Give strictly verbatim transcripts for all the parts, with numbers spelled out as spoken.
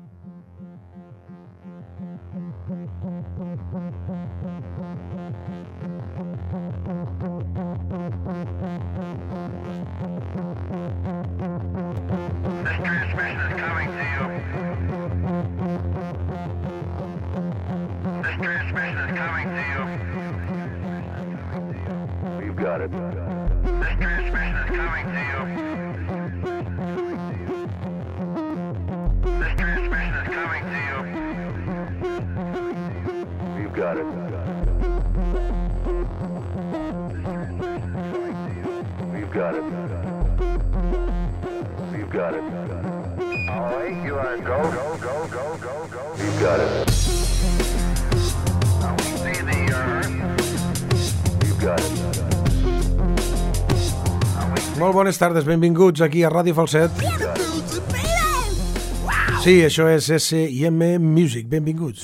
Molt bones tardes, benvinguts aquí a Ràdio Falset. Sí, això és S I M Music, benvinguts.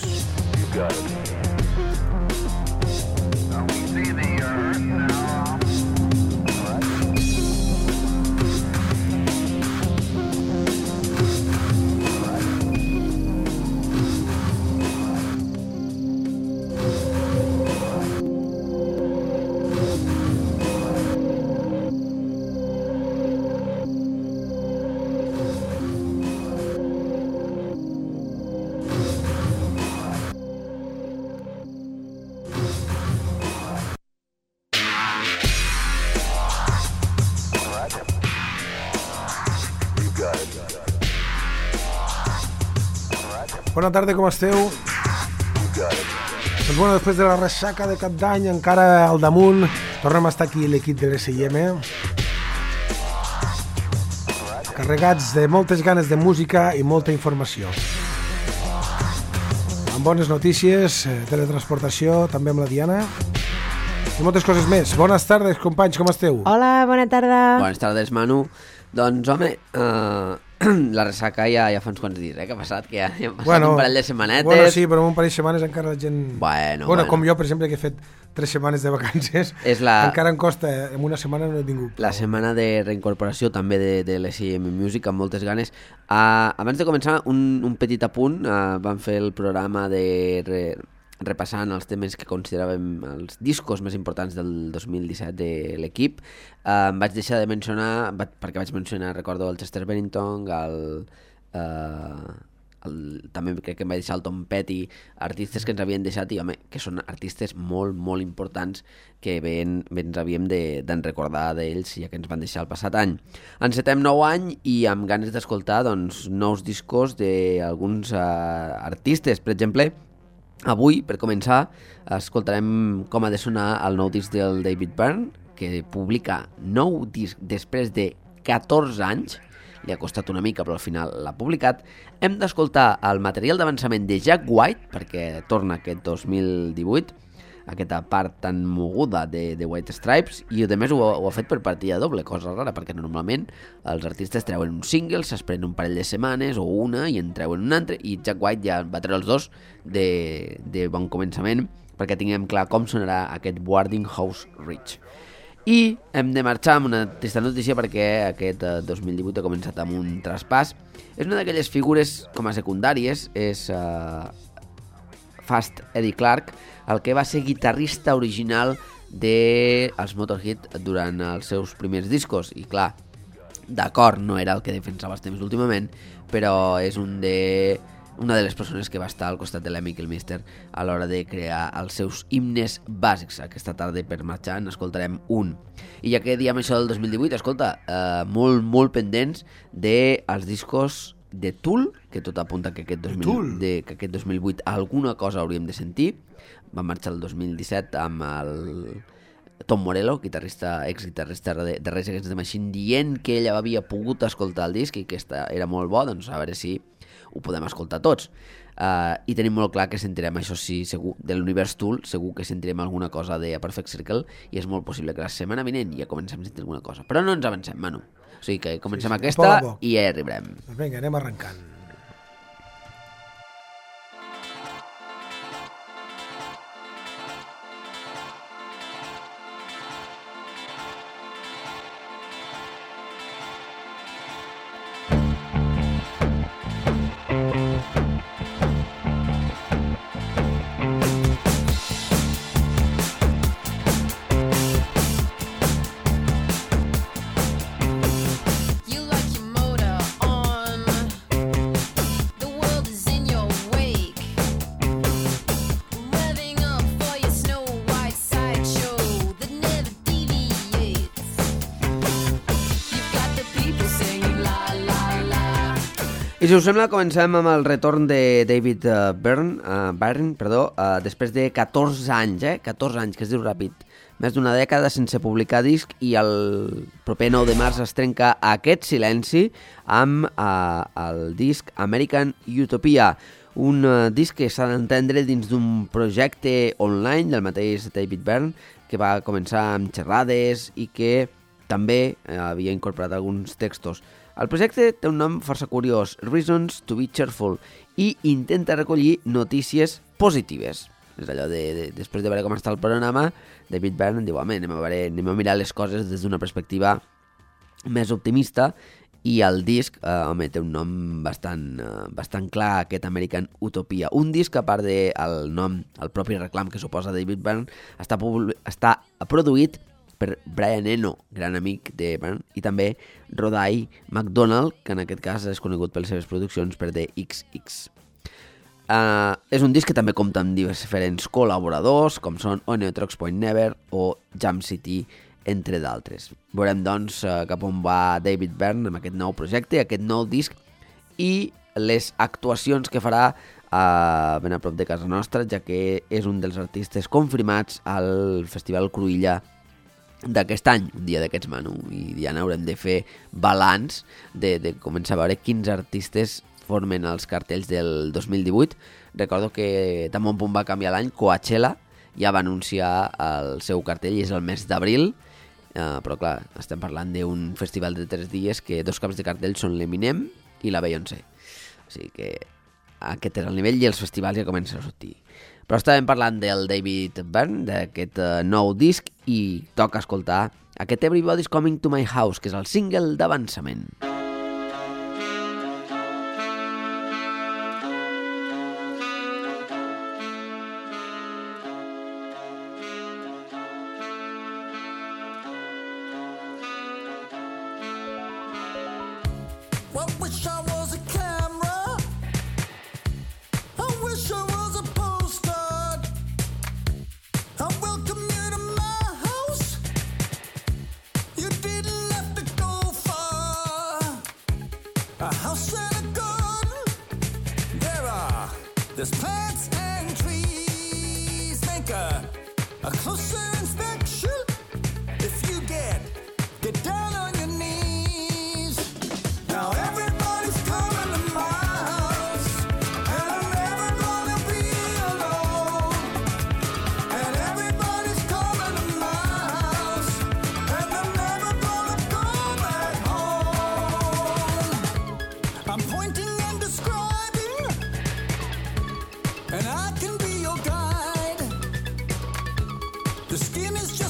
Bona tarda, com esteu? Doncs bueno, després de la ressaca de cap d'any, encara al damunt, tornem a estar aquí l'equip de l'S I M, carregats de moltes ganes de música i molta informació. Amb bones notícies, teletransportació, també amb la Diana, i moltes coses més. Bones tardes, companys, com esteu? Hola, bona tarda. Bones tardes, Manu. Doncs, home, uh, la ressaca ja, ja fa uns quants dies, eh, que ha passat, que ja, ja ha passat bueno, un parell de setmanetes. Bueno, sí, però en un parell de setmanes encara la gent... Bueno, bueno, bueno. Com jo, per exemple, que he fet tres setmanes de vacances, la... encara em costa, en una setmana no he tingut. La setmana de reincorporació també de, de l'S I M Music, amb moltes ganes. Uh, abans de començar, un, un petit apunt, uh, vam fer el programa de... Re... repassant els temes que consideràvem els discos més importants del dos mil disset de l'equip. Uh, em vaig deixar de mencionar, perquè vaig mencionar, recordo, el Chester Bennington, el, uh, el, també crec que em vaig deixar el Tom Petty, artistes que ens havien deixat i, home, que són artistes molt, molt importants que ben, ben ens havíem de, de recordar d'ells, ja que ens van deixar el passat any. Encetem nou any i amb ganes d'escoltar doncs, nous discos d'alguns uh, artistes. Per exemple, avui, per començar, escoltarem com ha de sonar el nou disc del David Byrne, que publica nou disc després de catorze anys. Li ha costat una mica, però al final l'ha publicat. Hem d'escoltar el material d'avançament de Jack White, perquè torna aquest dos mil divuit, aquesta part tan moguda de, de White Stripes, i a més ho, ho ha fet per partida doble, cosa rara, perquè normalment els artistes treuen un single, s'esperen un parell de setmanes o una i en treuen un altre, i Jack White ja va treure els dos de, de bon començament, perquè tinguem clar com sonarà aquest Boarding House Ridge. I hem de marxar amb una trista notícia, perquè aquest uh, dos mil divuit ha començat amb un traspàs. És una d'aquelles figures com a secundàries, és uh, Fast Eddie Clarke, el que va ser guitarrista original dels Motorhead durant els seus primers discos. I clar, d'acord, no era el que defensava els temps últimament, però és un de, una de les persones que va estar al costat de Lemmy Kilmister a l'hora de crear els seus himnes bàsics. Aquesta tarda, per marxar, n'escoltarem un. I ja que diem això del dos mil divuit, escolta, eh, molt, molt pendents dels discos de Tool, que tot apunta que aquest, dos mil, de, que aquest dos mil vuit alguna cosa hauríem de sentir. Va marxar el dos mil disset amb el Tom Morello, guitarrista, ex-guitarrista de, de Rage Against the Machine, dient que ell havia pogut escoltar el disc i que esta era molt bo, doncs a veure si ho podem escoltar tots. Uh, I tenim molt clar que sentirem, això sí, segur, de l'univers Tool, segur que sentirem alguna cosa de A Perfect Circle, i és molt possible que la setmana vinent ja comencem a sentir alguna cosa. Però no ens avancem, Manu. O sigui que comencem sí, sí, aquesta poc poc. I ja hi arribarem. Doncs vinga, anem arrencant. I si us sembla, comencem amb el retorn de David uh, Byrne, uh, Byrne perdó, uh, després de catorze anys, eh? catorze anys, que es diu ràpid. Més d'una dècada sense publicar disc i el proper nou de març es trenca aquest silenci amb uh, el disc American Utopia, un uh, disc que s'ha d'entendre dins d'un projecte online del mateix David Byrne, que va començar amb xerrades i que també uh, havia incorporat alguns textos. El projecte té un nom força curiós, Reasons to be Cheerful, i intenta recollir notícies positives. És allò de, de després de veure com està el panorama, David Byrne diu, home, anem a, veure, anem a mirar les coses des d'una perspectiva més optimista, i el disc, eh, home, té un nom bastant, eh, bastant clar, aquest American Utopia. Un disc que, a part del nom, el propi reclam que suposa David Byrne, està, està produït per Brian Eno, gran amic de Byrne, i també Rodai McDonald, que en aquest cas és conegut per les seves produccions per The X X. Uh, és un disc que també compta amb diferents col·laboradors, com són Oneotrox Point Never o Jam City, entre d'altres. Veurem, doncs, uh, cap on va David Byrne amb aquest nou projecte, aquest nou disc, i les actuacions que farà uh, ben a prop de casa nostra, ja que és un dels artistes confirmats al Festival Cruïlla d'aquest any, un dia d'aquests, Manu, i ja n'haurem de fer balanç de, de començar a veure quins artistes formen els cartells del dos mil divuit. Recordo que tan bon punt va canviar l'any, Coachella ja va anunciar el seu cartell, i és el mes d'abril, uh, però clar, estem parlant d'un festival de tres dies que dos caps de cartell són l'Eminem i la Beyoncé. O sigui que aquest és el nivell i els festivals ja comencen a sortir. Però estàvem parlant del David Byrne, d'aquest uh, nou disc, i toca escoltar aquest Everybody's Coming to My House, que és el single d'avançament. And I can be your guide. The skin is just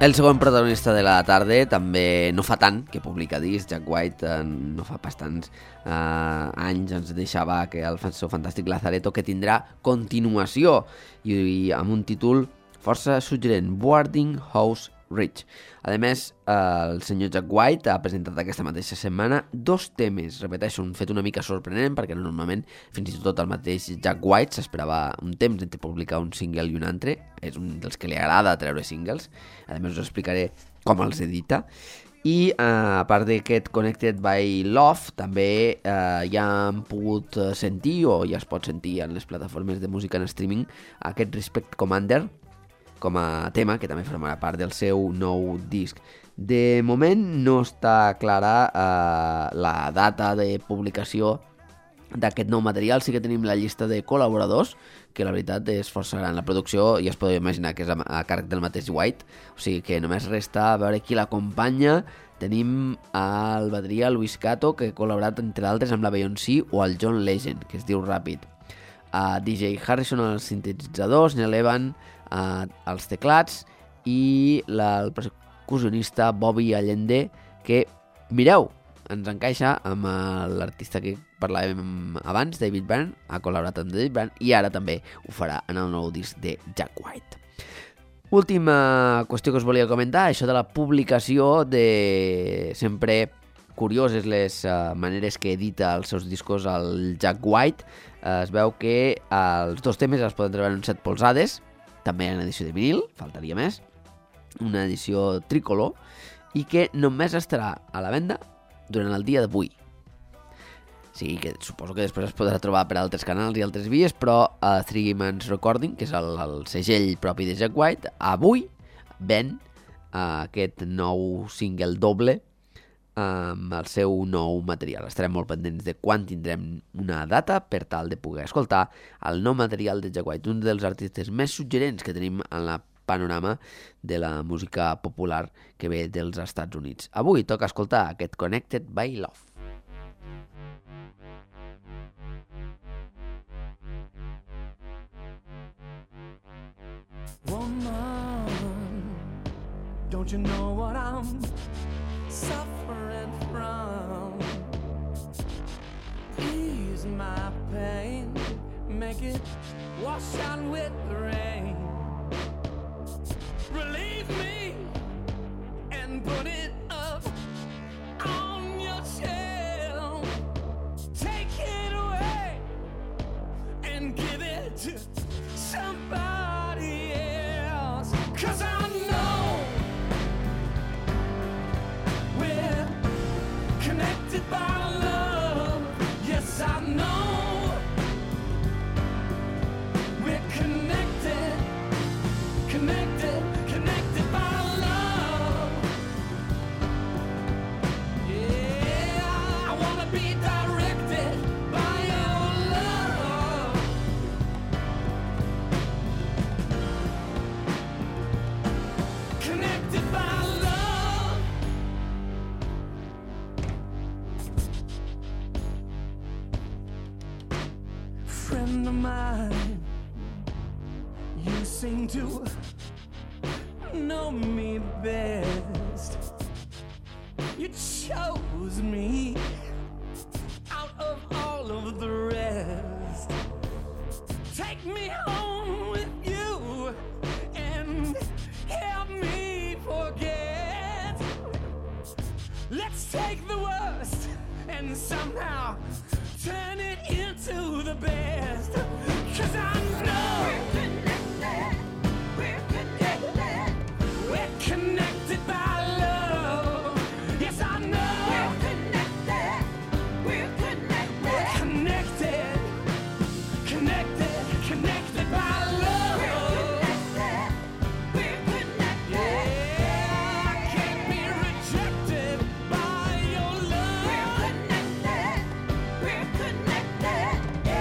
El segon protagonista de la tarda també no fa tant que publica disc. Jack White eh, no fa bastants eh, anys ens deixava que el seu fantàstic Lazaretto, que tindrà continuació i, i amb un títol força suggerent, Boarding House Rich. A més, eh, el senyor Jack White ha presentat aquesta mateixa setmana dos temes, repeteixo, un fet una mica sorprenent perquè normalment fins i tot el mateix Jack White s'esperava un temps entre publicar un single i un altre, és un dels que li agrada treure singles, a més us explicaré com els edita. I eh, a part d'aquest Connected by Love també eh, ja han pogut sentir o ja es pot sentir en les plataformes de música en streaming aquest Respect Commander com a tema, que també formarà part del seu nou disc. De moment no està clara eh, la data de publicació d'aquest nou material. Sí que tenim la llista de col·laboradors, que la veritat és força gran. La producció ja es podeu imaginar que és a, a càrrec del mateix White, o sigui que només resta veure qui l'acompanya. Tenim el bateria Luis Cato, que ha col·laborat entre d'altres amb la Beyoncé, o el John Legend, que es diu Rapid. Uh, D J Harrison als sintetitzadors, Neil Evan uh, als teclats i la, el percussionista Bobby Allende, que, mireu, ens encaixa amb l'artista que parlàvem abans, David Byrne, ha col·laborat amb David Byrne i ara també ho farà en el nou disc de Jack White. Última qüestió que us volia comentar, això de la publicació de sempre curioses les uh, maneres que edita els seus discos el Jack White. Uh, es veu que uh, els dos temes els poden treballar en set polzades, també en edició de vinil, faltaria més, una edició tricolor, i que només estarà a la venda durant el dia d'avui. Sí, que suposo que després es podrà trobar per altres canals i altres vies, però uh, Three Man's Recording, que és el, el segell propi de Jack White, avui ven uh, aquest nou single doble amb el seu nou material. Estarem molt pendents de quan tindrem una data per tal de poder escoltar el nou material de Jack White, un dels artistes més suggerents que tenim en la panorama de la música popular que ve dels Estats Units. Avui toca escoltar aquest Connected by Love. Woman, don't you know what I'm suffering from? Ease my pain, make it wash out with the rain. Relieve me and put it up on your shelf. Take it away and give it to somebody else. 'Cause I know we're connected by love. Yes, I know we're connected, connected, connected by love. Yeah, I wanna be directed by your love. Connected by love. Friend of mine, you seem to know me best. You chose me out of all of the rest. Take me home with you and help me forget. Let's take the worst and somehow turn it into the best. 'Cause I know we're connected, we're connected, we're connected by love. Yes, I know we're connected, we're connected, we're connected, connected, connected by love. We're connected, we're connected. Yeah, I can't be rejected by your love. We're connected, we're connected.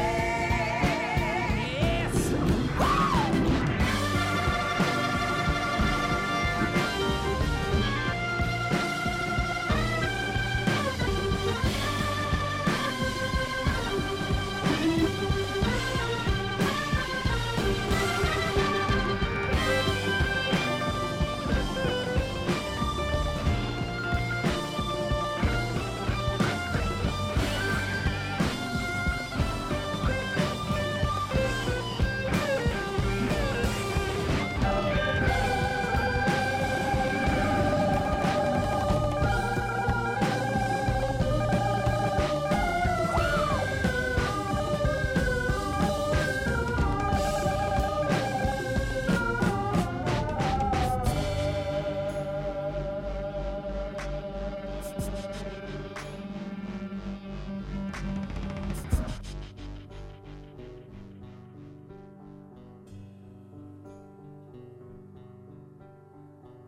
Yes.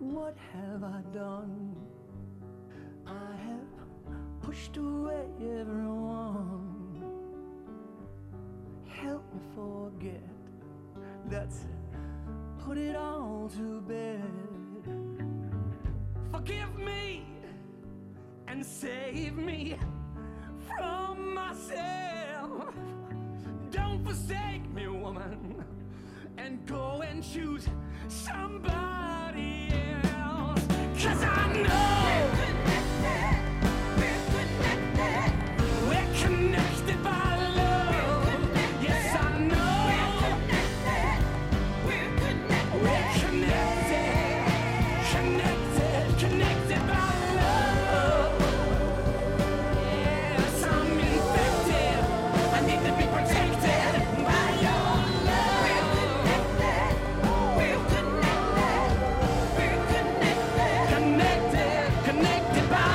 What have I done? I have pushed away everyone. Help me forget. Let's put it all to bed. Forgive me and save me from myself. Don't forsake me, woman, and go and choose somebody else. 'Cause I know we're connected, we're connected by love. Yes, I know we're connected, we're connected, connected, connected by love. Yes, I'm infected, I need to be protected by your love. We're connected, we're connected, connected, connected by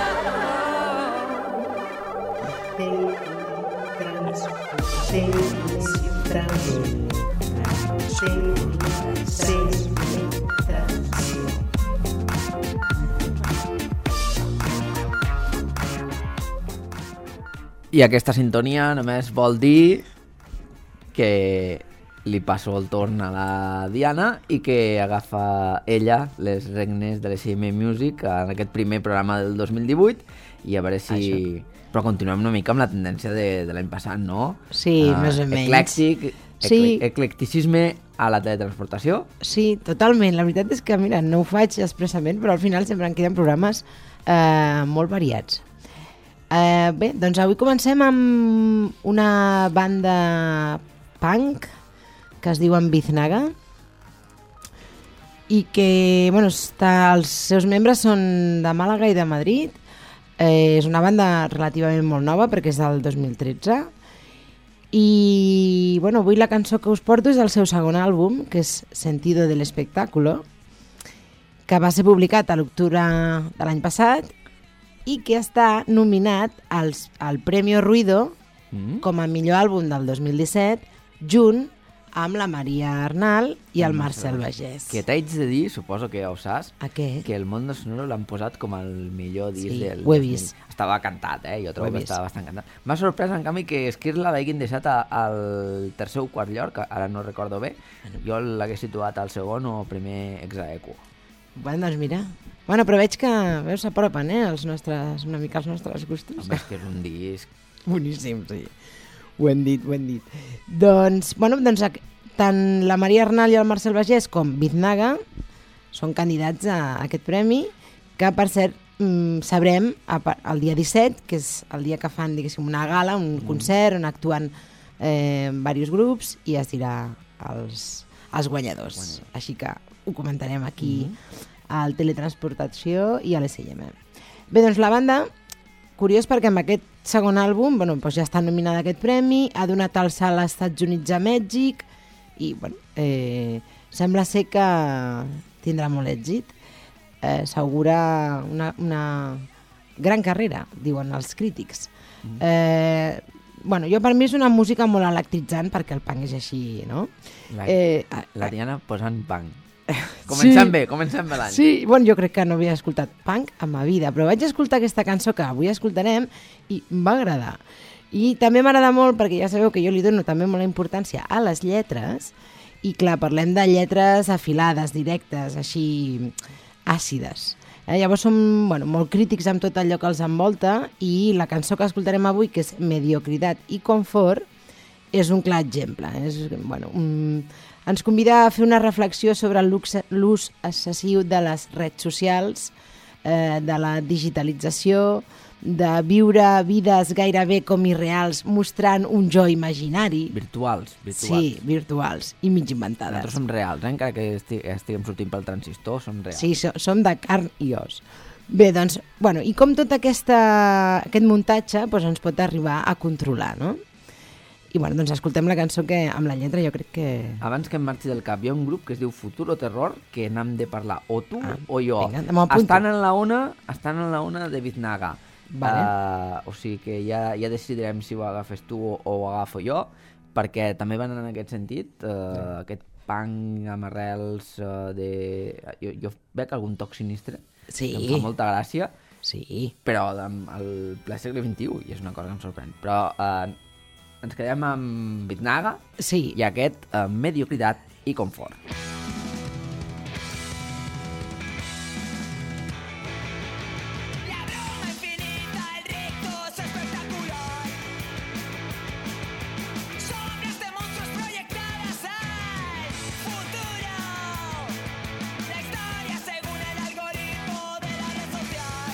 I aquesta sintonia només vol dir que li passo el torn a la Diana i que agafa ella les regnes de l'E S M Music en aquest primer programa del dos mil divuit i a veure si... Això. Però continuem una mica amb la tendència de, de l'any passat, no? Sí, uh, més o menys. Eclèctic, Sí. ecle, eclecticisme a la teletransportació. Sí, totalment. La veritat és que, mira, no ho faig expressament, però al final sempre en queden programes eh, molt variats. Eh, bé, doncs avui comencem amb una banda punk que es diuen Biznaga i que, bueno, està, els seus membres són de Màlaga i de Madrid. Eh, és una banda relativament molt nova perquè és del dos mil tretze i, bueno, avui la cançó que us porto és el seu segon àlbum, que és Sentido del Espectáculo, que va ser publicat a l'octubre de l'any passat i que està nominat als, al Premio Ruido Mm. com a millor àlbum del dos mil disset, junt amb la Maria Arnal i el Marcel Bagés. Que t'haig de dir, suposo que ja ho saps, A què? que el Mondo Sonoro l'han posat com el millor disc Sí, del... ho he vist. Estava cantat, eh? Jo Ho trobo he que vist. estava bastant cantat. M'ha sorprès, en canvi, que Esquirla l'hagin deixat a- al tercer o quart lloc, ara no recordo bé. Jo l'hagués situat al segon o primer exaequo. Bueno, doncs mira. Bueno, però veig que veus, s'apropen, eh, els nostres, una mica els nostres gustos. Home, és que és un disc... Boníssim, sí. Ho hem dit, ho hem dit. Doncs, bueno, doncs ac- tant la Maria Arnal i el Marcel Bagés com Biznaga són candidats a aquest premi, que per cert mm, sabrem a, pa- el dia disset, que és el dia que fan, diguéssim, una gala, un concert on actuen eh, diversos grups i es dirà els, els guanyadors. Guanyadors. Així que ho comentarem aquí al Teletransportació i a l'E S I M. Bé, doncs la banda, curiós perquè amb aquest segon àlbum, bueno, doncs ja està nominada a aquest premi, ha donat el salt als Estats Units, a Mèxic, i bueno, eh, sembla ser que tindrà molt èxit. Eh, S'augura una, una gran carrera, diuen els crítics. Eh, bueno, jo per mi és una música molt electritzant perquè el punk és així, no? La, Eh, la Diana posant punk. Comencem bé, comencem bé l'any. Sí, bueno, jo crec que no havia escoltat punk en ma vida, però vaig escoltar aquesta cançó que avui escoltarem i em va agradar. I també m'agrada molt perquè ja sabeu que jo li dono també molt importància a les lletres i clar, parlem de lletres afilades, directes, així àcides. Eh, llavors som bueno, molt crítics amb tot allò que els envolta i la cançó que escoltarem avui, que és Mediocritat i Confort, és un clar exemple. És, bueno, un... Ens convida a fer una reflexió sobre l'ús- l'ús excessiu de les redes socials, eh, de la digitalització, de viure vides gairebé com irreals, mostrant un jo imaginari. Virtuals, virtuals. Sí, virtuals i mig inventades. Nosaltres som reals, eh? Encara que esti estiguem sortint pel transistor, som reals. Sí, so, som de carn i os. Bé, doncs, bueno, i com tot aquesta, aquest muntatge doncs ens pot arribar a controlar, no? I bueno, doncs escoltem la cançó que amb la lletra jo crec que... Abans que em marxi del cap, hi ha un grup que es diu Futuro Terror, que n'hem de parlar o tu Ah, o jo. vinga, m'ho apunto. estan en la ona, estan en la ona de Biznaga. Vale. Uh, o sigui que ja, ja decidirem si ho agafes tu o, o ho agafo jo, perquè també van en aquest sentit, uh, sí. aquest punk amb arrels uh, de... Jo, jo veig algun toc sinistre, Sí. que em fa molta gràcia, Sí. però amb el ple segle vint-i-u, i és una cosa que em sorprèn. Però uh, ens quedem amb Bitnaga Sí. i aquest uh, mediocritat i confort. La broma infinita, el rictus espectacular. Sombras de monstruos proyectadas al futuro. La historia según el algoritmo de la red social.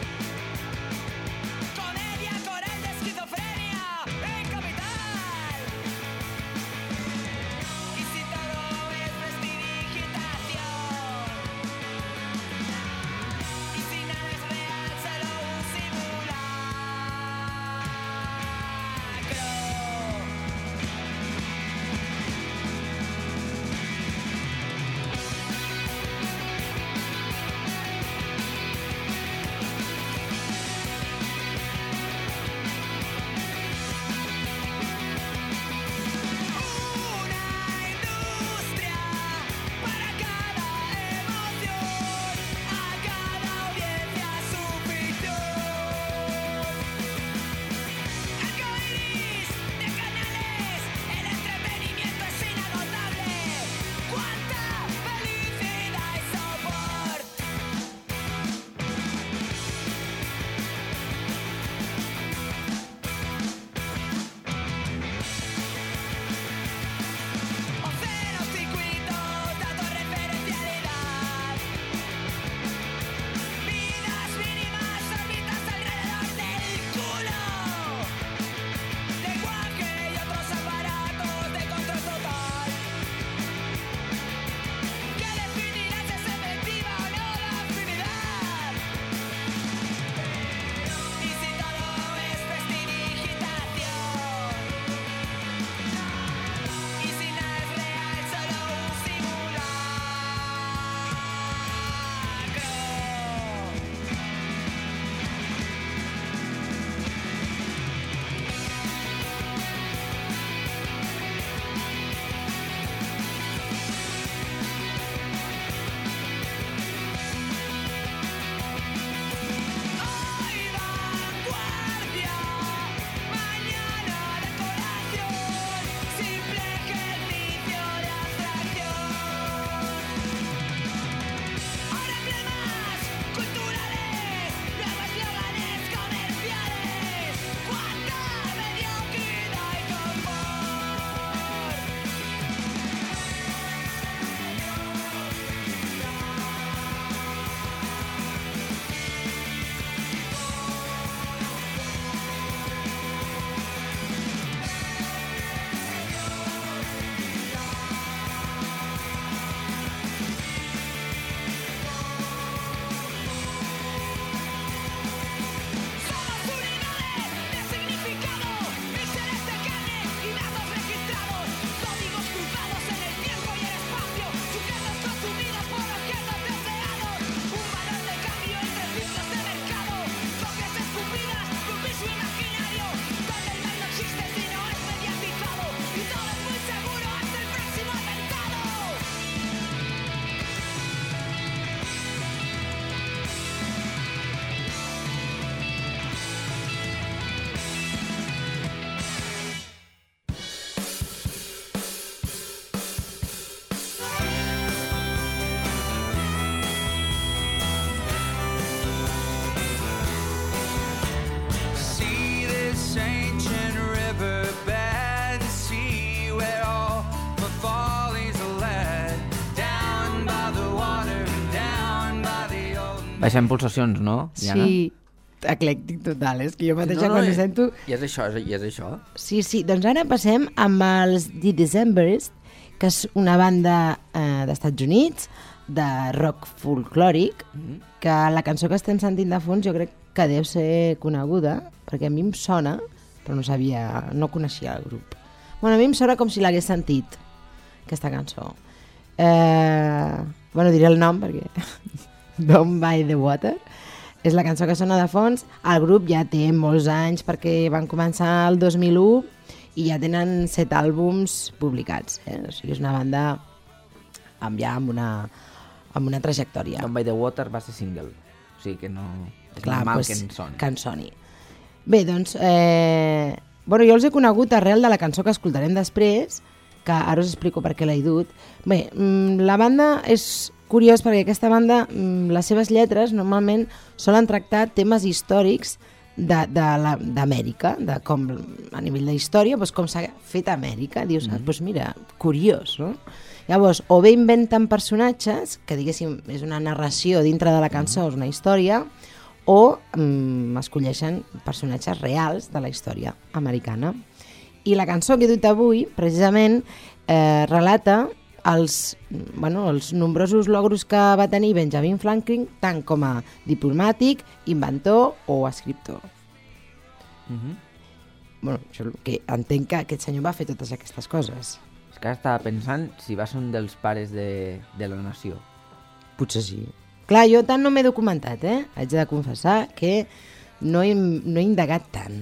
Comedia coral de esquizofrenia en capital. Y si todo es prestidigitación. Y si nada es real, solo un simulacro. Una industria para cada emoción, a cada audiencia su ficción. Arcoiris de canales, el entretenimiento es inagotable. ¡Cuánta felicidad y sopor! Ocenos, circuitos, datos, referencialidad. Vidas mínimas, órbitas alrededor del culo. Lenguaje y otros aparatos de control total. ¿Qué definirá si es efectiva o no la afinidad? Y si todo es prestidigitación. Y si nada es real, solo un simulacro. Hoy vanguardia, mañana decoración, simple ejercicio de abstracción. Ahora emblemas culturales, nuevos eslóganes comerciales. ¡Cuánta mediocridad y confort! Somos unidades de significado, píxeles de carne y datos registrados, códigos cruzados en el tiempo y el espacio, sujetos consumidos por objetos deseados, un valor de cambio entre ciclos de mercado, toques escupidas, cookies imaginario, donde el mal no existe si no es mediatizado, y todo es muy seguro hasta el próximo atentado. See this ancient riverbed, see where all my follies are led, down by the water, down by the old. Baixem pulsacions, no, Diana? Sí. Eclèctic total, és que jo mateixa No, no, quan i- ho sento... I és això, és, i és això. Sí, sí, doncs ara passem amb els The Decemberists, que és una banda eh, d'Estats Units, de rock folclòric, que la cançó que estem sentint de fons jo crec que deu ser coneguda, perquè a mi em sona, però no sabia, no coneixia el grup. Bueno, a mi em sona com si l'hagués sentit, aquesta cançó. Eh, bueno, diré el nom perquè... Down by the Water. És la cançó que sona de fons. El grup ja té molts anys perquè van començar el dos mil u i ja tenen set àlbums publicats. Eh? O sigui, és una banda amb, ja amb una, amb una trajectòria. Don't by the Water va ser single, o sigui que no... És Clar, normal pues, que en soni. Que en soni. Bé, doncs, eh... bueno, jo els he conegut arrel de la cançó que escoltarem després, que ara us explico per què l'he dut. Bé, la banda és curiós perquè aquesta banda, les seves lletres normalment solen tractar temes històrics d'Amèrica, de, de, de com a nivell de història, doncs com s'ha fet a Amèrica. Dius, mm -hmm. doncs mira, curiós, no? Llavors, o bé inventen personatges, que diguéssim és una narració dintre de la cançó, és una història, o mm, escolleixen personatges reals de la història americana. I la cançó que he dut avui, precisament, eh, relata els, bueno, els nombrosos logros que va tenir Benjamin Franklin, tant com a diplomàtic, inventor o escriptor. Mm-hmm. Bueno, jo que entenc que aquest senyor va fer totes aquestes coses. És que ara estava pensant si va ser un dels pares de, de la nació. Potser sí. Clar, jo tant no m'he documentat, eh? Haig de confessar que no he, no he indagat tant.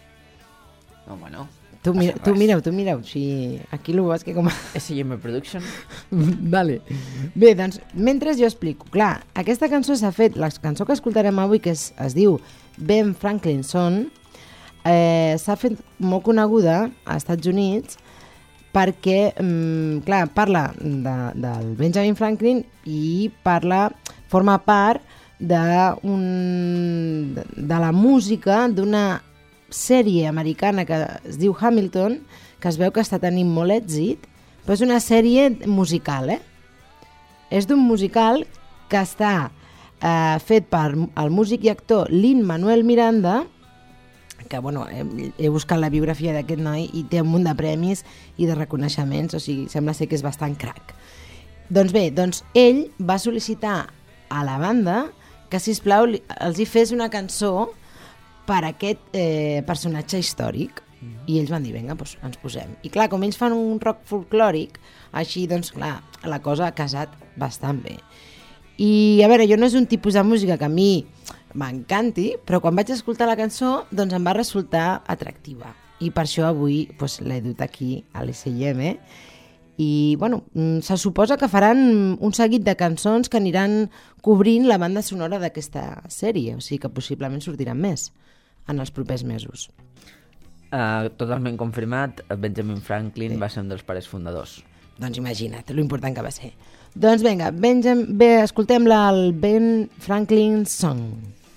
No, bueno. Tu, mira, tu mireu, tu mireu. Si aquí el bosc que com... S I M Production. Vale. Bé, doncs, mentre jo explico. Clar, aquesta cançó s'ha fet, la cançó que escoltarem avui, que es, es diu Ben Franklin Song, eh, s'ha fet molt coneguda als Estats Units perquè, mm, clar, parla de, del Benjamin Franklin i parla, forma part de, un, de, de la música d'una sèrie americana que es diu Hamilton, que es veu que està tenint molt èxit, però és una sèrie musical, eh? És d'un musical que està eh, fet per el músic i actor Lin-Manuel Miranda, que bueno, he, he buscat la biografia d'aquest noi i té un munt de premis i de reconeixements, o sigui, sembla ser que és bastant crac. Doncs bé, doncs ell va sol·licitar a la banda que, sisplau, els hi fes una cançó per aquest eh, personatge històric. I ells van dir, vinga, doncs ens posem. I clar, com ells fan un rock folclòric, així, doncs clar, la cosa ha casat bastant bé. I a veure, jo no és un tipus de música que a mi m'encanti, però quan vaig escoltar la cançó, doncs em va resultar atractiva. I per això avui doncs, l'he dut aquí a l'S I M. I, bueno, se suposa que faran un seguit de cançons que aniran cobrint la banda sonora d'aquesta sèrie, o sigui que possiblement sortiran més en els propers mesos. Uh, totalment confirmat, Benjamin Franklin sí. va ser un dels pares fundadors. Doncs imagina't, lo important que va ser. Doncs vinga, Benjam... bé, escoltem la, el Ben Franklin Song.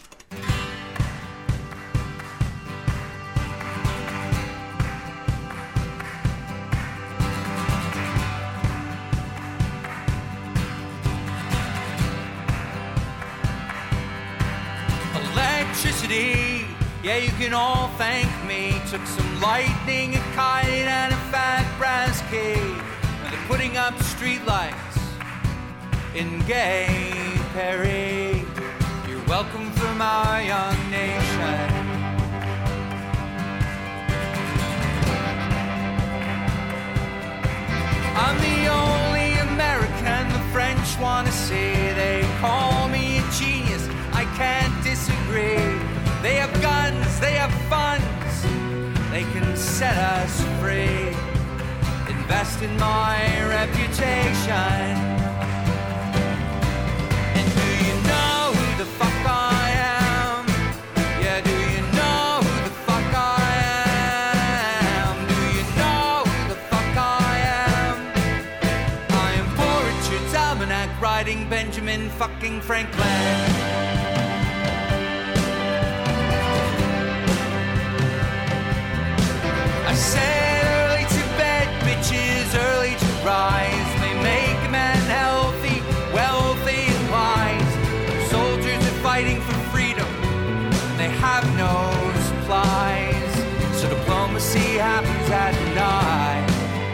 Electricity, yeah, you can all thank me. Took some lightning, a kite, and a fat brass key. Now they're putting up streetlights in gay Perry. You're welcome from our young nation. I'm the only American the French want to see. They call me a genius, I can't disagree. They have guns, they have funds, they can set us free. Invest in my reputation. And do you know who the fuck I am? Yeah, do you know who the fuck I am? Do you know who the fuck I am? I am Poor Richard's Almanac, riding Benjamin fucking Franklin. I said early to bed, bitches, early to rise. They make a man healthy, wealthy and wise. Soldiers are fighting for freedom, they have no supplies. So diplomacy happens at night.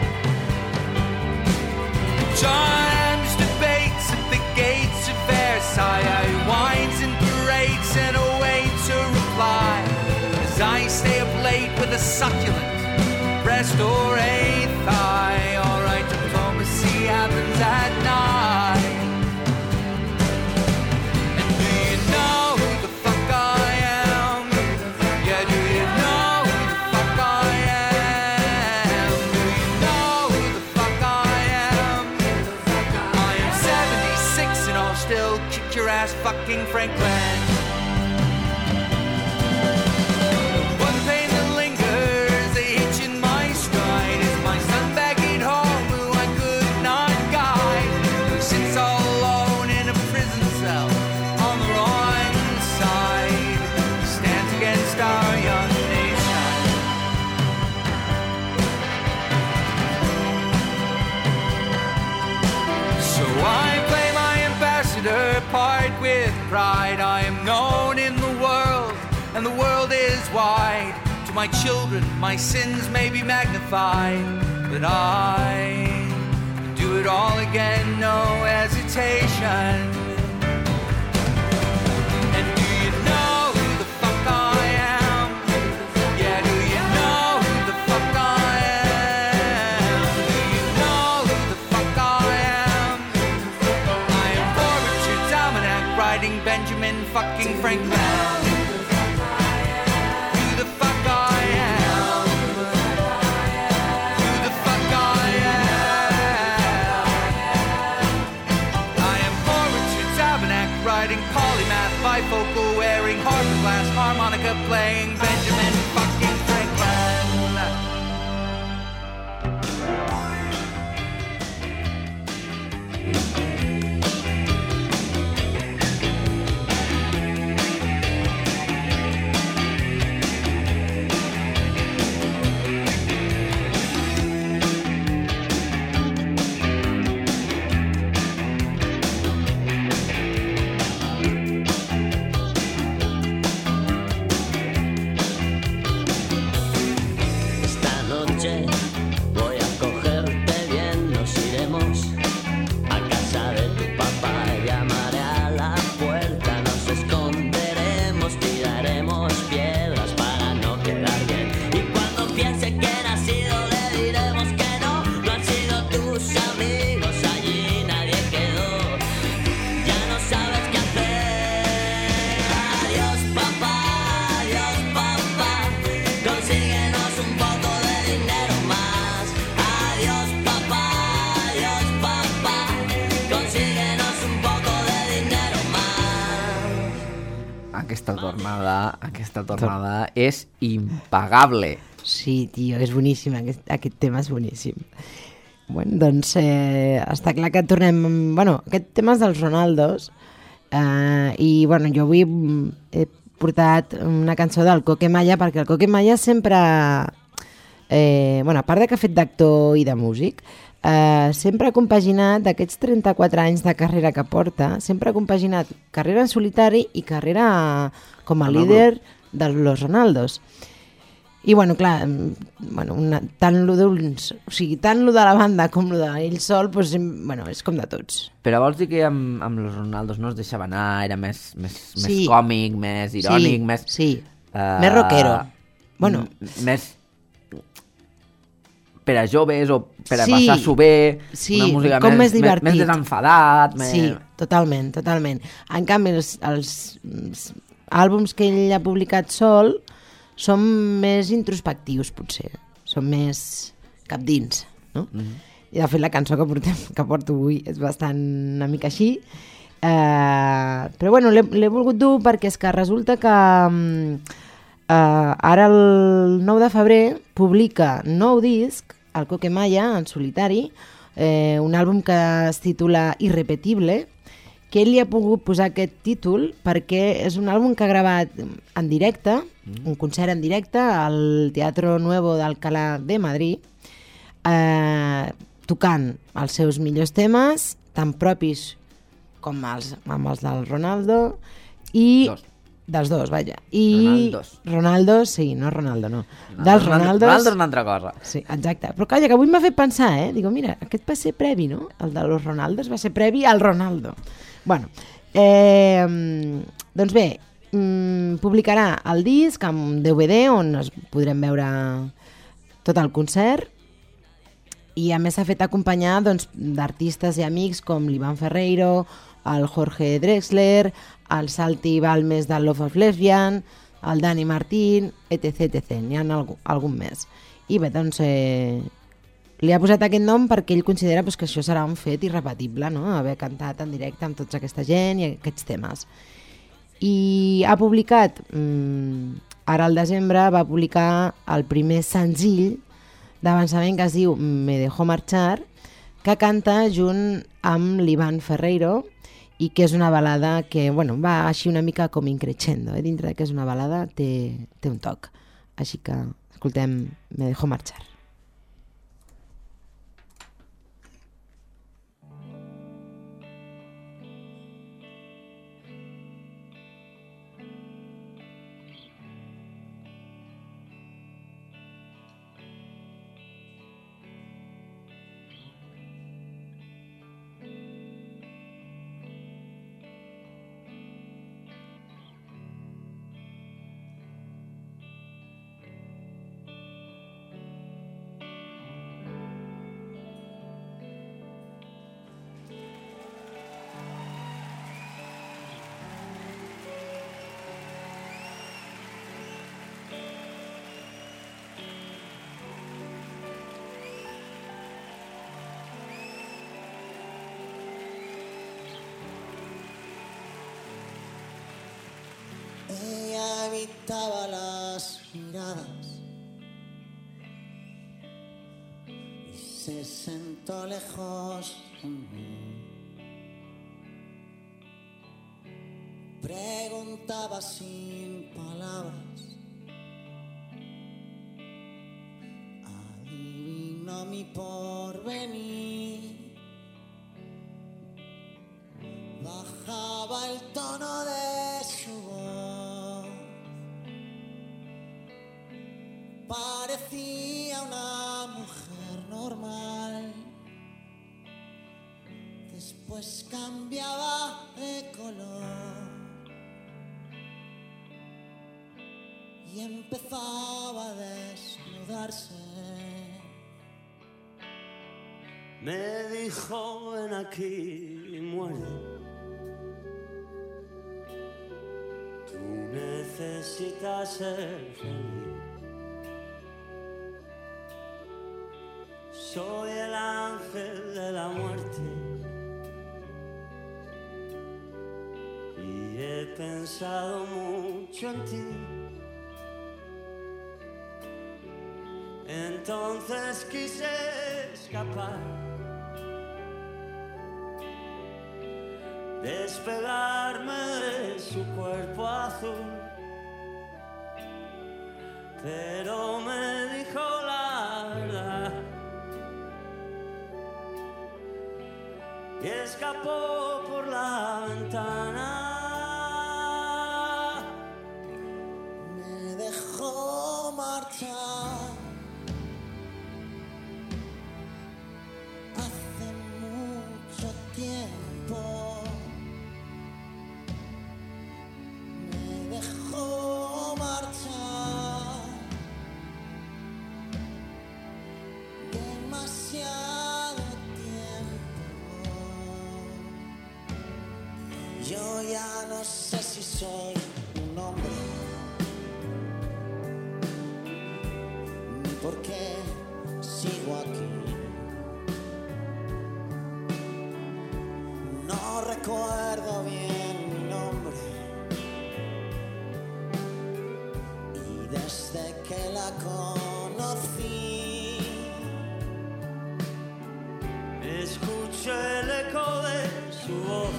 John Adams debates at the gates of Versailles. He whines and parades and awaits a reply. As I stay up late with a succulent breast or a thigh. Alright, diplomacy happens at night. And do you know who the fuck I am? Yeah, do you know who the fuck I glass fucking Franklin. One pain that lingers, a hitch in my stride, is my son back at home who I could not guide, who sits all alone in a prison cell on the wrong side, stands against our young nation. So I play my ambassador part with pride. I am known in the world, and the world is wide. To my children, my sins may be magnified, but I do it all again, no hesitation. And do you know who the fuck I am? Yeah, do you know who the fuck I am? Do you know who the fuck I am? I am poor Richard Almanac riding Benjamin fucking Franklin. Who the fuck I am? Who the fuck I am? I am poor Richard Almanac riding polymath, bifocal wearing, harp glass, harmonica playing Benjamin fucking Franklin. Esta noche voy a cogerte bien, nos iremos a casa de tu papá, llamaré a la puerta, nos esconderemos, tiraremos piedras para no quedar bien. Y cuando piense quién ha sido, le diremos que no, no han sido tus amigos, allí nadie quedó, ya no sabes qué hacer. Adiós papá, adiós papá, consíguenos un poco de dinero más. Adiós papá, adiós papá, consíguenos un poco de dinero más. Aquesta tornada, aquesta tornada és impagable. Sí, tio, és boníssim, aquest, aquest tema és boníssim. Bueno, doncs eh, està clar que tornem... Bueno, aquest tema és dels Ronaldos eh, i bueno, jo avui mm, he portat una cançó del Coquemaya perquè el Coquemaya sempre... Eh, bueno, a part de que ha fet d'actor i de músic, eh, sempre ha compaginat d'aquests trenta-quatre anys de carrera que porta, sempre ha compaginat carrera en solitari i carrera com a Amb el líder de los Ronaldos. I bueno, clar, mm, bueno, una, tant lo d'uns, o sigui, tant lo de la banda com lo d'ell sol, doncs, bueno, és com de tots. Però vols dir que amb, amb los Ronaldos no es deixava anar, era més, més, Sí. més còmic, més irònic, sí, més... Sí, eh, més rockero. Bueno, m- més per a joves o per a Sí, passar-s'ho bé, sí, una música com més, més divertit. més desenfadat, més... sí, totalment, totalment. En canvi, els, els, els àlbums que ell ha publicat sol són més introspectius, potser. Són més cap dins, no? Mhm. I de fet la cançó que, portem, que porto avui és bastant una mica així. Eh, però bueno, l'he l'he volgut dur perquè és que resulta que mm, eh, ara el nou de febrer publica nou disc, el Coquemaya, en solitari, eh, un àlbum que es titula Irrepetible, que ell li ha pogut posar aquest títol perquè és un àlbum que ha gravat en directe, mm. un concert en directe al Teatro Nuevo d'Alcalá de Madrid, eh, tocant els seus millors temes, tan propis com els, amb els del Ronaldo, i Dos. dels dos, vaja. I Ronaldos. Ronaldo, sí, no Ronaldo, no. Dels Ronaldos. Ronaldo és una altra cosa. Sí, exacte. Però calla, que avui m'ha fet pensar, eh? Digo, mira, aquest va ser previ, no? El de los Ronaldos va ser previ al Ronaldo. Bueno, eh, doncs bé, mm, publicarà el disc amb un D V D on es podrem veure tot el concert i a més s'ha fet acompanyar doncs, d'artistes i amics com l'Ivan Ferreiro, el Jorge Drexler, el Salti Balmes del Love of Lesbian, el Dani Martín, etc etcètera. N'hi ha algú, algun més. I bé, doncs, eh, li ha posat aquest nom perquè ell considera pues, que això serà un fet irrepetible, no? Haver cantat en directe amb tota aquesta gent i aquests temes. I ha publicat, mmm, ara al desembre, va publicar el primer senzill d'avançament que es diu Me dejó marchar, que canta junt amb l'Ivan Ferreiro i que és una balada que bueno, va així una mica com increixendo, eh? Dintre que és una balada té, té un toc. Així que escoltem Me dejó marchar. Ella evitaba las miradas y se sentó lejos de mí. Preguntaba sin palabras, adivinó mi porvenir. Bajaba el tono de su voz, parecía una mujer normal. Después cambiaba de color y empezaba a desnudarse. Me dijo ven aquí y muere. Tú necesitas ser feliz. Soy el ángel de la muerte y he pensado mucho en ti. Entonces quise escapar, despegarme de su cuerpo azul, pero me dijo la verdad y escapó por la ventana. Me dejó marchar. Hace mucho tiempo me dejó marchar. Demasiado tiempo. Yo ya no sé si soy un hombre ni por qué sigo aquí. No recuerdo bien mi nombre y desde que la conocí escucho el eco de su voz.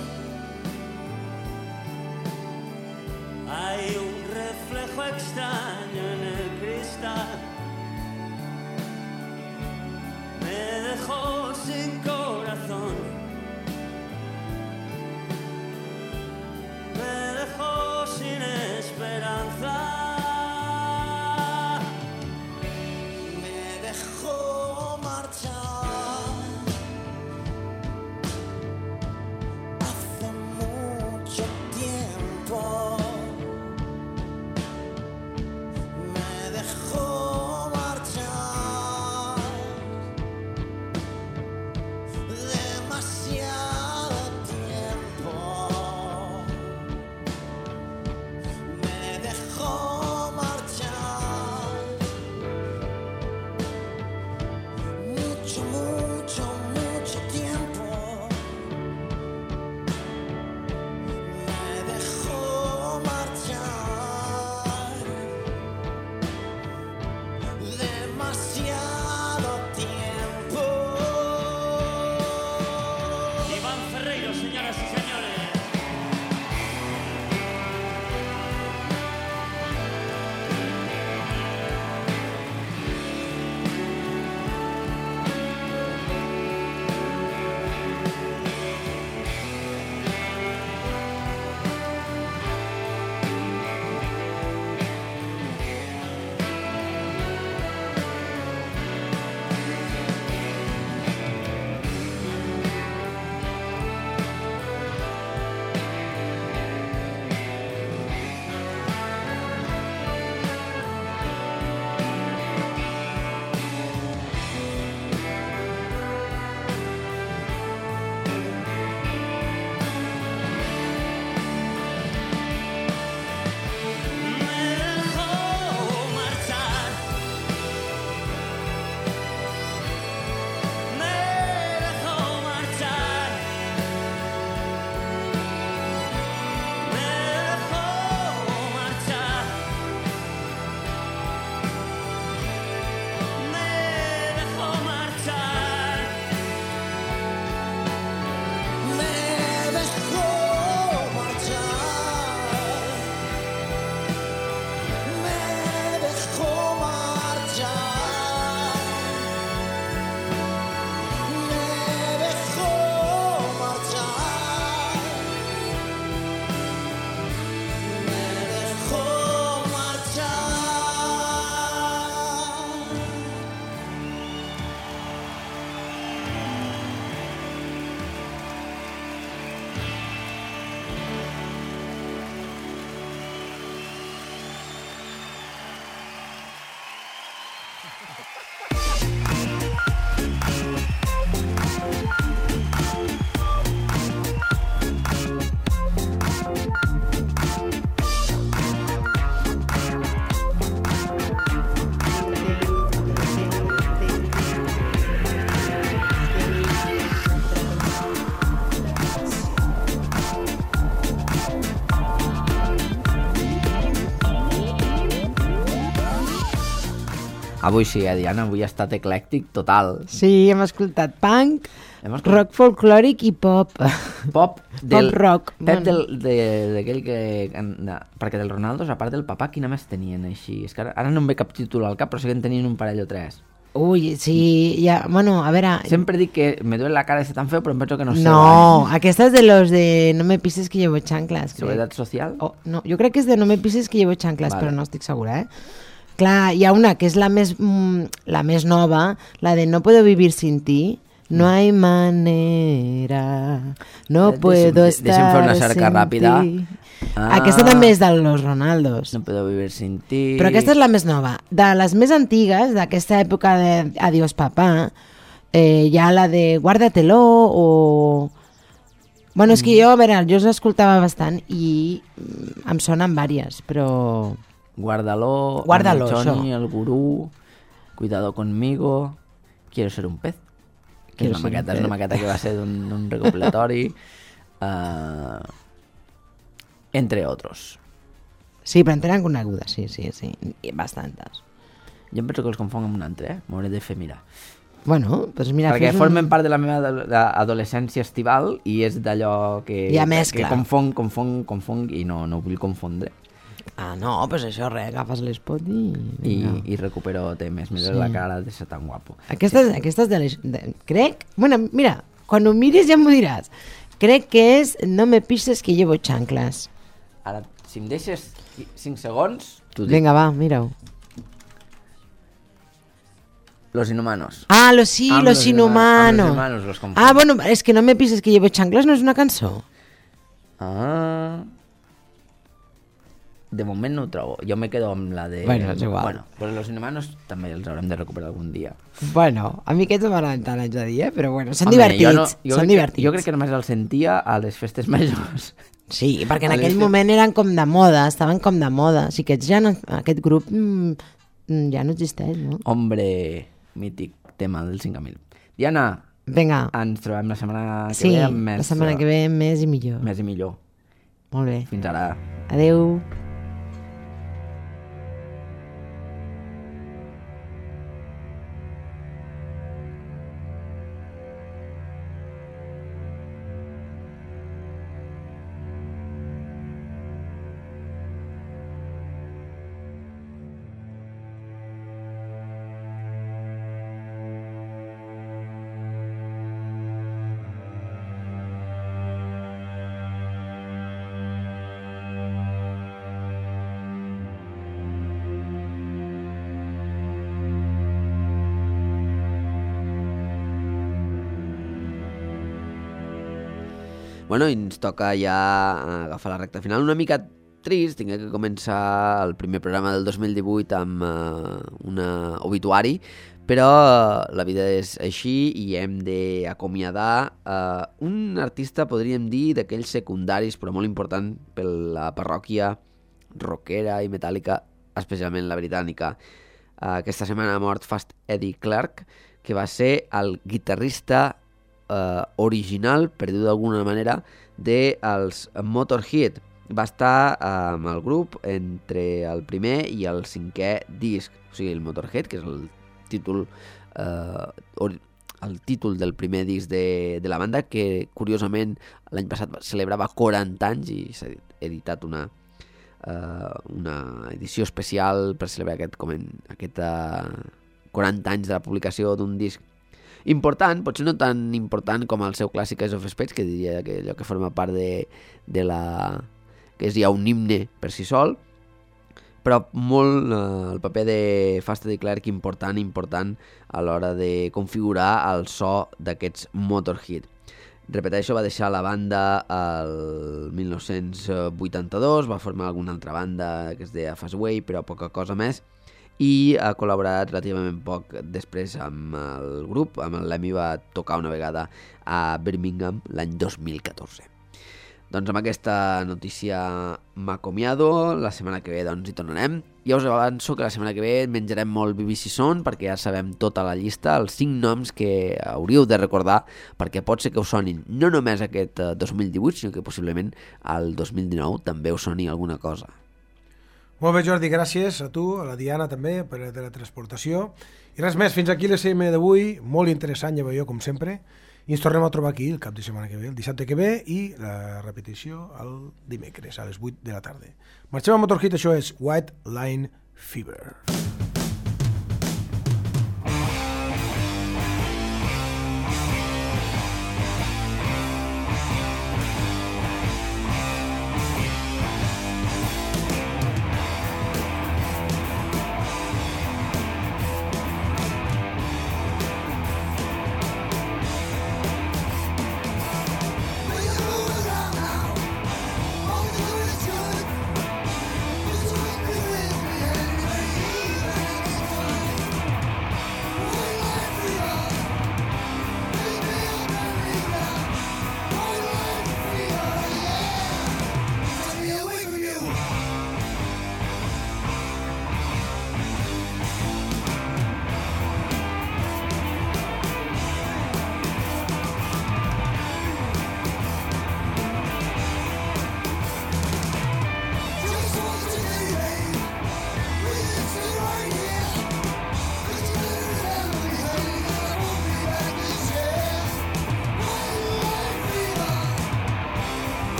Hay un reflejo extraño en el cristal. Me dejó sin corazón. Me dejó sin esperanza. me dejó marchar. Hace mucho tiempo me dejó marchar. Avui sí, eh, Diana, avui ha estat eclèctic total. Sí, hem escoltat punk, Hem escoltat rock folclòric i pop. pop del... Pop rock. Pep Bueno. del, de- d'aquell que... de- Perquè del Ronaldo, a part del papà, quina més tenien així? És que ara, ara no em ve cap títol al cap, però sí que en tenien un parell o tres. Ui, sí, ja, bueno, a veure... Sempre dic que me duele la cara de ser tan feo, però em penso que no sé. No, aquesta és de los de No me pises que llevo chanclas. crec. Seguretat social? Oh, no, jo crec que és de No me pises que llevo chanclas, Vale. però no estic segura, eh? Clar, hi ha una que és la més, mm, la més nova, la de No puedo vivir sin ti. No hay manera, no Eh, puedo deixa'm- estar deixa'm fer una cerca sin ràpida. ti. Ah. Aquesta també és de los Ronaldos. No puedo vivir sin ti. Però aquesta és la més nova. De les més antigues, d'aquesta època de Adiós papà, eh, hi ha la de Guárdatelo o... Bueno, és que jo, a veure, jo els escoltava bastant i mm, em sonen vàries, però... Guárdalo, Guárdalo, el Choni, això. el gurú, cuidado conmigo, quiero ser un pez. Que Quiero és ser una un maqueta, és pez. una maqueta que va ser d'un d'un recopilatori. uh, entre otros. Sí, però en tenen conegudes, sí, sí, sí, i bastantes. Jo em penso que els confonc amb un altre, eh? M'hauré de fer mirar. Bueno, doncs mira... Perquè fes formen un... part de la meva ado- de- adolescència estival i és d'allò que, Hi ha que mescla. confonc, confonc, confonc i no, no ho vull confondre. Ah, no, doncs això, res, agafes l'espot i... I, vinga. i recupero temes. Mira Sí. la cara de ser tan guapo. Aquestes, aquestes de les... De, crec... Bueno, mira, quan ho mires ja m'ho diràs. Crec que és No me pises que llevo chanclas. Ara, si em deixes cinc segons, t'ho dic. Vinga, va, mira-ho. Los Inhumanos. Ah, los sí, Amb los los inhuma- amb los inhumanos. inhumanos los confundo. Ah, bueno, es que No me pises que llevo chanclas no és una cançó. Ah... De moment no ho trobo. Jo me quedo amb la de... Bueno, és igual. Bueno, però Los Inhumanos també els haurem de recuperar algun dia. Bueno, a mi aquests m'agraden tant, haig de dir, eh? Però bueno, són Home, divertits, jo no- jo són crec divertits. Que, jo crec que només els sentia a les festes majors. Sí, perquè en A les aquell que- moment eren com de moda, estaven com de moda. O sigui, aquests ja no, aquest grup mm, mm, ja no existeix, no? Hombre, mític tema del cinc mil. Diana, Vinga, ens trobem la setmana que sí, ve amb més... la setmana que ve més i millor. Més i millor. Molt bé. Fins ara. Adeu. Bueno, i ens toca ja agafar la recta final. Una mica trist, tinc que començar el primer programa del dos mil divuit amb uh, una obituari, però uh, la vida és així i hem d'acomiadar uh, un artista, podríem dir, d'aquells secundaris, però molt important per la parròquia rockera i metàl·lica, especialment la britànica. Uh, aquesta setmana ha mort Fast Eddie Clarke, que va ser el guitarrista Uh, original, per dir-ho d'alguna manera, dels Motorhead. Va estar uh, amb el grup entre el primer i el cinquè disc, o sigui, el Motorhead, que és el títol uh, or el títol del primer disc de, de la banda, que curiosament l'any passat celebrava quaranta anys i s'ha editat una uh, una edició especial per celebrar aquest, com en, aquest uh, quaranta anys de la publicació d'un disc important, potser no tan important com el seu clàssic Ace of Spades, que diria que allò que forma part de, de la... que és ja un himne per si sol, però molt eh, el paper de Fast Eddie Clarke important, important a l'hora de configurar el so d'aquests Motorhead. Repeteixo, va deixar la banda el mil nou-cents vuitanta-dos, va formar alguna altra banda que es deia Fastway, però poca cosa més, i ha col·laborat relativament poc després amb el grup. Amb el Lemmy va tocar una vegada a Birmingham l'any dos mil catorze. Doncs amb aquesta notícia m'acomiado. La setmana que ve doncs hi tornarem. Ja us avanço que la setmana que ve menjarem molt B B C Sound, perquè ja sabem tota la llista, els cinc noms que hauríeu de recordar, perquè pot ser que us sonin no només aquest dos mil divuit, sinó que possiblement al dos mil dinou també us soni alguna cosa. Molt bé, Jordi, gràcies a tu, a la Diana també, per la teletransportació. I res més, fins aquí l'E S M d'avui, molt interessant, ja veieu, com sempre. I ens tornem a trobar aquí el cap de setmana que ve, el dissabte que ve, i la repetició el dimecres, a les vuit de la tarda. Marxem a Motorhit, això és White Line Fever.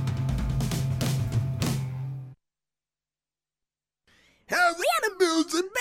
How's animals and